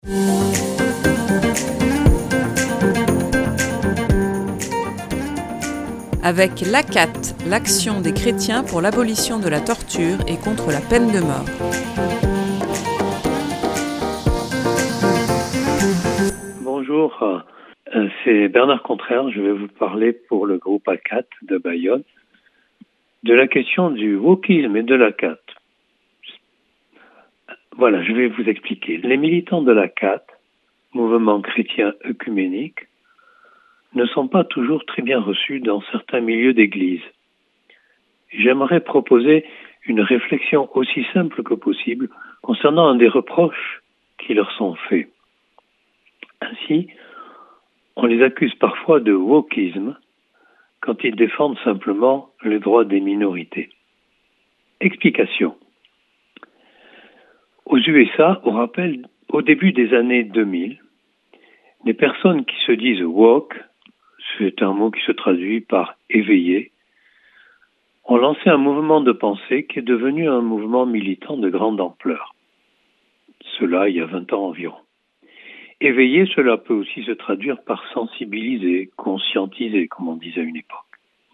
Avec l'ACAT, l'Action des chrétiens pour l'abolition de la torture et contre la peine de mort. Bonjour, c'est Bernard Contraire. Je vais vous parler pour le groupe ACAT de Bayonne de la question du wokisme et de l'ACAT. Voilà, je vais vous expliquer. Les militants de l'ACAT, mouvement chrétien œcuménique, ne sont pas toujours très bien reçus dans certains milieux d'église. J'aimerais proposer une réflexion aussi simple que possible concernant un des reproches qui leur sont faits. Ainsi, on les accuse parfois de wokisme quand ils défendent simplement les droits des minorités. Explication. Aux USA, au début des années 2000, des personnes qui se disent woke, c'est un mot qui se traduit par éveillé, ont lancé un mouvement de pensée qui est devenu un mouvement militant de grande ampleur. Cela il y a 20 ans environ. Éveillé, cela peut aussi se traduire par sensibiliser, conscientiser, comme on disait à une époque.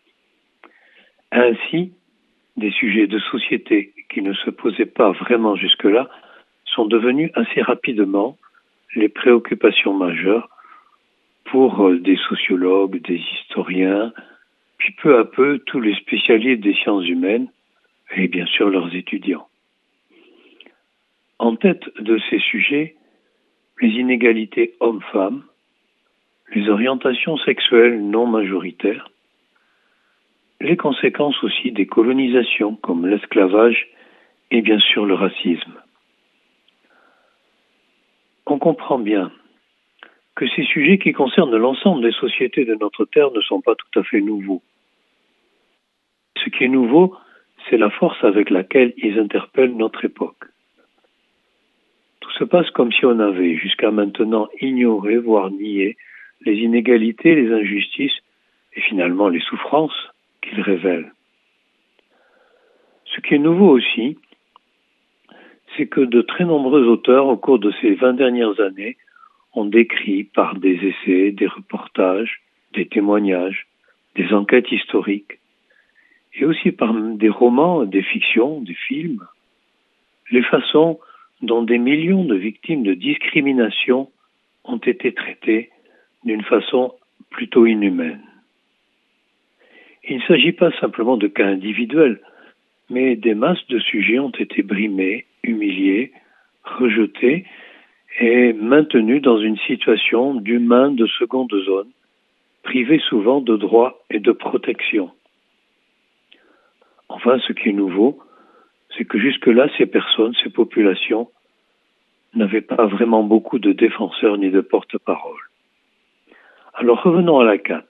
Ainsi, des sujets de société qui ne se posaient pas vraiment jusque-là sont devenus assez rapidement les préoccupations majeures pour des sociologues, des historiens, puis peu à peu tous les spécialistes des sciences humaines et bien sûr leurs étudiants. En tête de ces sujets, les inégalités hommes-femmes, les orientations sexuelles non majoritaires, les conséquences aussi des colonisations comme l'esclavage et bien sûr le racisme. On comprend bien que ces sujets qui concernent l'ensemble des sociétés de notre Terre ne sont pas tout à fait nouveaux. Ce qui est nouveau, c'est la force avec laquelle ils interpellent notre époque. Tout se passe comme si on avait jusqu'à maintenant ignoré, voire nié, les inégalités, les injustices et finalement les souffrances qu'ils révèlent. Ce qui est nouveau aussi, c'est que de très nombreux auteurs au cours de ces 20 dernières années ont décrit par des essais, des reportages, des témoignages, des enquêtes historiques, et aussi par des romans, des fictions, des films, les façons dont des millions de victimes de discrimination ont été traitées d'une façon plutôt inhumaine. Il ne s'agit pas simplement de cas individuels, mais des masses de sujets ont été brimés, humiliés, rejetés et maintenus dans une situation d'humains de seconde zone, privés souvent de droits et de protection. Enfin, ce qui est nouveau, c'est que jusque-là, ces personnes, ces populations, n'avaient pas vraiment beaucoup de défenseurs ni de porte-parole. Alors revenons à l'ACAT.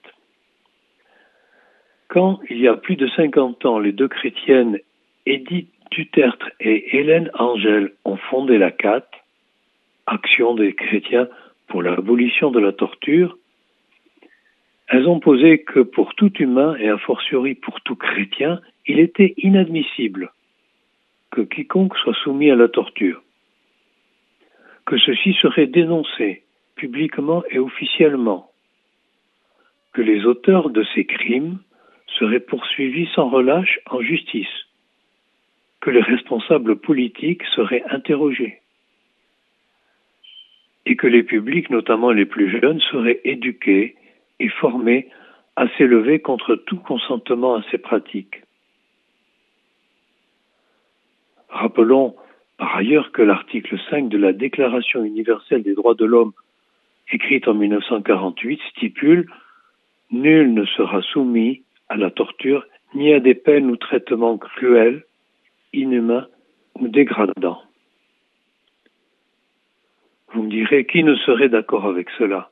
Quand, il y a plus de 50 ans, les deux chrétiennes Edith Dutertre et Hélène Angel ont fondé l'ACAT, Action des chrétiens pour l'abolition de la torture, elles ont posé que pour tout humain et a fortiori pour tout chrétien, il était inadmissible que quiconque soit soumis à la torture, que ceci serait dénoncé publiquement et officiellement, que les auteurs de ces crimes seraient poursuivis sans relâche en justice, que les responsables politiques seraient interrogés et que les publics, notamment les plus jeunes, seraient éduqués et formés à s'élever contre tout consentement à ces pratiques. Rappelons par ailleurs que l'article 5 de la Déclaration universelle des droits de l'homme, écrite en 1948, stipule « Nul ne sera soumis à la torture ni à des peines ou traitements cruels, inhumains ou dégradants. » Vous me direz, qui ne serait d'accord avec cela?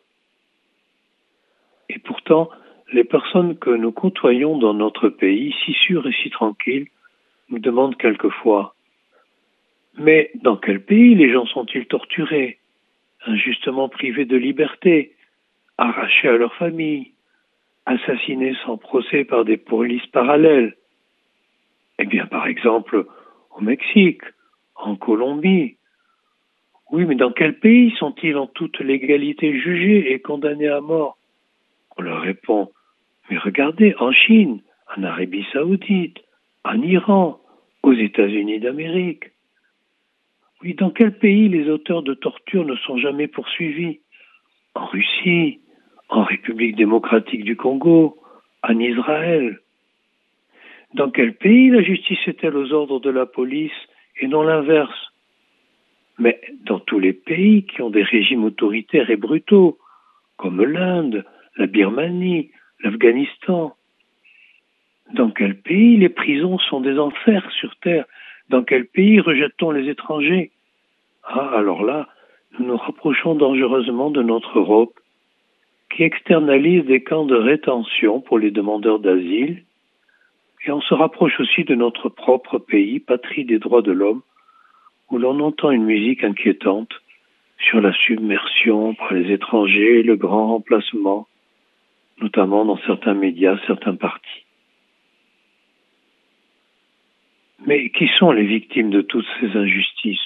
Et pourtant, les personnes que nous côtoyons dans notre pays, si sûres et si tranquilles, nous demandent quelquefois « Mais dans quel pays les gens sont-ils torturés, injustement privés de liberté, arrachés à leur famille, assassinés sans procès par des polices parallèles? Eh bien, par exemple, au Mexique, en Colombie, Oui, mais dans quel pays sont-ils en toute légalité jugés et condamnés à mort? On leur répond, mais regardez, en Chine, en Arabie Saoudite, en Iran, aux États-Unis d'Amérique. Oui, dans quel pays les auteurs de torture ne sont jamais poursuivis? En Russie, en République démocratique du Congo, en Israël. Dans quel pays la justice est-elle aux ordres de la police et non l'inverse? Mais dans tous les pays qui ont des régimes autoritaires et brutaux, comme l'Inde, la Birmanie, l'Afghanistan. Dans quel pays les prisons sont des enfers sur terre? Dans quel pays rejette-t-on les étrangers? Ah, alors là, nous nous rapprochons dangereusement de notre Europe, qui externalise des camps de rétention pour les demandeurs d'asile, et on se rapproche aussi de notre propre pays, patrie des droits de l'homme, où l'on entend une musique inquiétante sur la submersion par les étrangers et le grand remplacement, notamment dans certains médias, certains partis. Mais qui sont les victimes de toutes ces injustices?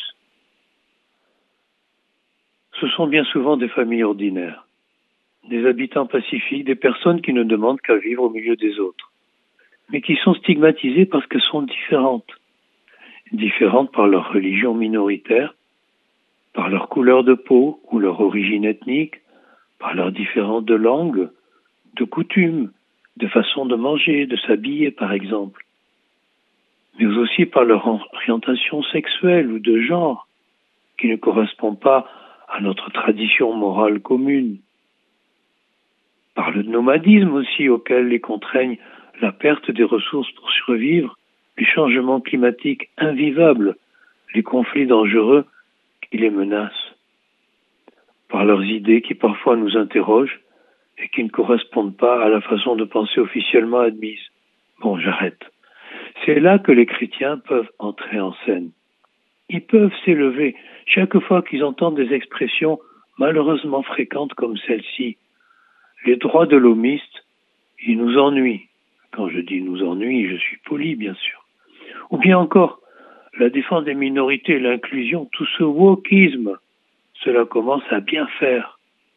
Ce sont bien souvent des familles ordinaires, des habitants pacifiques, des personnes qui ne demandent qu'à vivre au milieu des autres, mais qui sont stigmatisées parce qu'elles sont différentes. Différentes par leur religion minoritaire, par leur couleur de peau ou leur origine ethnique, par leur différence de langue, de coutumes, de façon de manger, de s'habiller par exemple, mais aussi par leur orientation sexuelle ou de genre, qui ne correspond pas à notre tradition morale commune, par le nomadisme aussi auquel les contraignent la perte des ressources pour survivre, les changements climatiques invivables, les conflits dangereux qui les menacent, par leurs idées qui parfois nous interrogent et qui ne correspondent pas à la façon de penser officiellement admise. Bon, j'arrête. C'est là que les chrétiens peuvent entrer en scène. Ils peuvent s'élever chaque fois qu'ils entendent des expressions malheureusement fréquentes comme celle-ci. Les droits de l'homiste, ils nous ennuient. Quand je dis nous ennuient, je suis poli, bien sûr. Ou bien encore, la défense des minorités et l'inclusion, tout ce wokisme, cela commence à bien faire.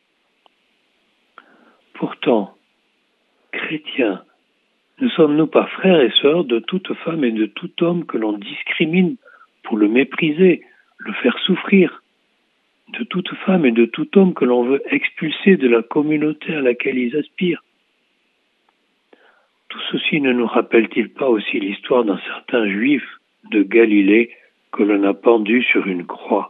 Pourtant, chrétiens, ne sommes-nous pas frères et sœurs de toute femme et de tout homme que l'on discrimine pour le mépriser, le faire souffrir, de toute femme et de tout homme que l'on veut expulser de la communauté à laquelle ils aspirent? Tout ceci ne nous rappelle-t-il pas aussi l'histoire d'un certain juif de Galilée que l'on a pendu sur une croix?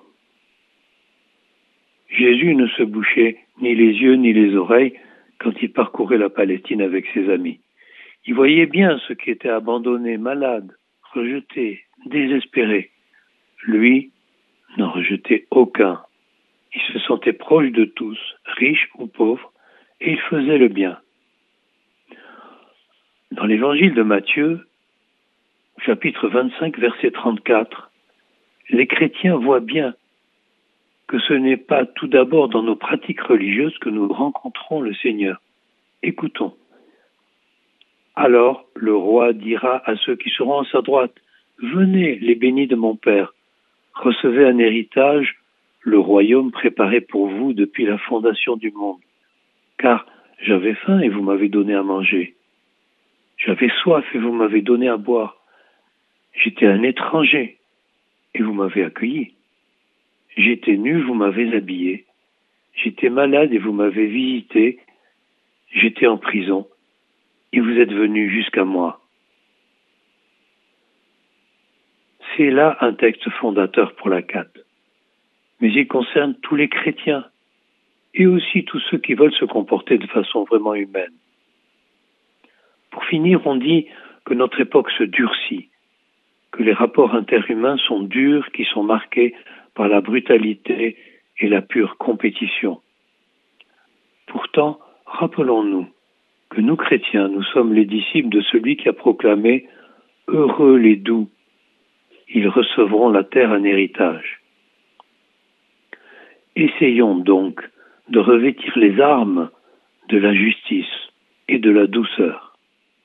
Jésus ne se bouchait ni les yeux ni les oreilles quand il parcourait la Palestine avec ses amis. Il voyait bien ceux qui étaient abandonnés, malades, rejetés, désespérés. Lui n'en rejetait aucun. Il se sentait proche de tous, riches ou pauvres, et il faisait le bien. Dans l'évangile de Matthieu, chapitre 25, verset 34, les chrétiens voient bien que ce n'est pas tout d'abord dans nos pratiques religieuses que nous rencontrons le Seigneur. Écoutons. Alors le roi dira à ceux qui seront à sa droite, « Venez, les bénis de mon Père, recevez un héritage, le royaume préparé pour vous depuis la fondation du monde. Car j'avais faim et vous m'avez donné à manger. J'avais soif et vous m'avez donné à boire. J'étais un étranger et vous m'avez accueilli. J'étais nu, vous m'avez habillé. J'étais malade et vous m'avez visité. J'étais en prison et vous êtes venus jusqu'à moi. » C'est là un texte fondateur pour la CAT. Mais il concerne tous les chrétiens et aussi tous ceux qui veulent se comporter de façon vraiment humaine. Pour finir, on dit que notre époque se durcit, que les rapports interhumains sont durs, qui sont marqués par la brutalité et la pure compétition. Pourtant, rappelons-nous que nous chrétiens, nous sommes les disciples de celui qui a proclamé « Heureux les doux, ils recevront la terre en héritage ». Essayons donc de revêtir les armes de la justice et de la douceur.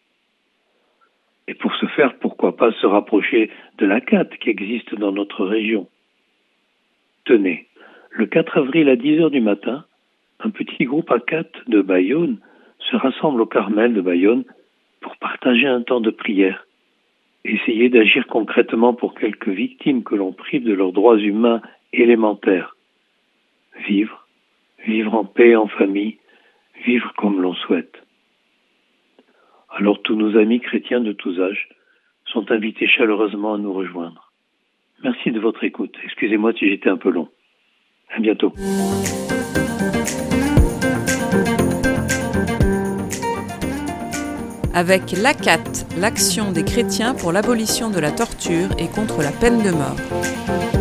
Et pour ce faire, pourquoi pas se rapprocher de la CAT qui existe dans notre région. Tenez, Le 4 avril à 10 heures du matin, un petit groupe ACAT de Bayonne se rassemble au Carmel de Bayonne pour partager un temps de prière, essayer d'agir concrètement pour quelques victimes que l'on prive de leurs droits humains élémentaires. Vivre en paix, en famille, vivre comme l'on souhaite. Alors tous nos amis chrétiens de tous âges sont invités chaleureusement à nous rejoindre. Merci de votre écoute. Excusez-moi si j'étais un peu long. À bientôt. Avec l'ACAT, l'Action des chrétiens pour l'abolition de la torture et contre la peine de mort.